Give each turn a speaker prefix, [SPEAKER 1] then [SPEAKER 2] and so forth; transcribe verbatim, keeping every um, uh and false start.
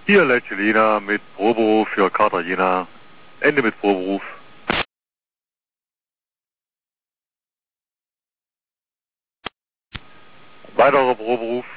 [SPEAKER 1] Hier Leccelina mit Proberuf für Cartagena. Ende mit Proberuf. Weiterer Proberuf.